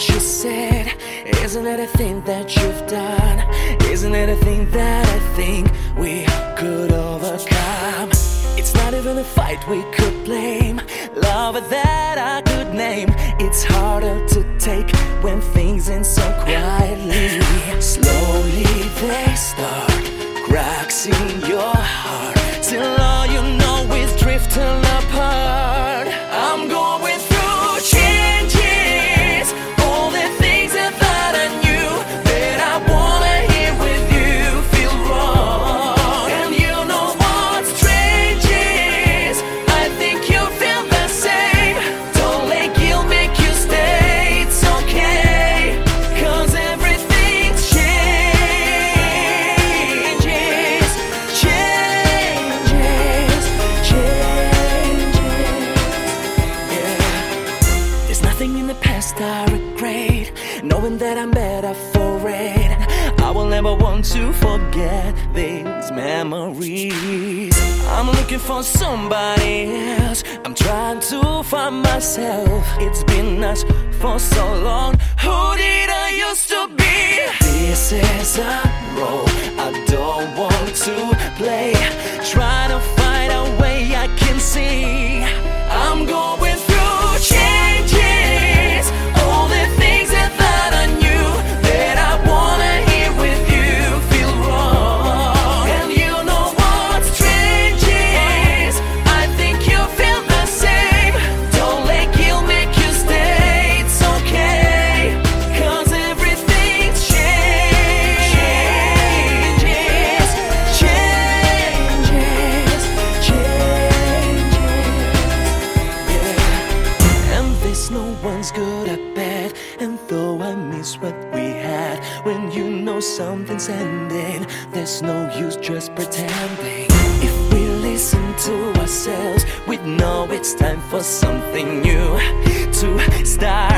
that you said? Isn't it a thing that you've done? Isn't it a thing that I think we could overcome? It's not even a fight we could blame, love that I could name. It's harder to take when things end so quietly. Slowly they start, cracks in your heart, till all you know is drifting apart. I'm going through changes, all the things that I knew that I wanna hear with you feel wrong. And you know what's strange is, I think you feel the same. Don't let guilt make you stay, it's okay, 'cause everything changes, changes, yeah. There's nothing in the past I regret, knowing that I'm better for it. I will never want to forget these memories. I'm looking for somebody else, I'm trying to find myself. It's been us for so long, who did I used to be? This is a role I don't want to play. Try to find a way I can see. I'm going through changes, all the things that I knew that I wanna hear with you feel wrong. And you know what's strange is, I think you feel the same. Don't let guilt make you stay, it's okay, 'cause everything changes, changes, yeah. And there's no one's good or bad, and though I miss what we had, when you know something's ending, there's no use just pretending. If we listen to ourselves, we'd know it's time for something new to start.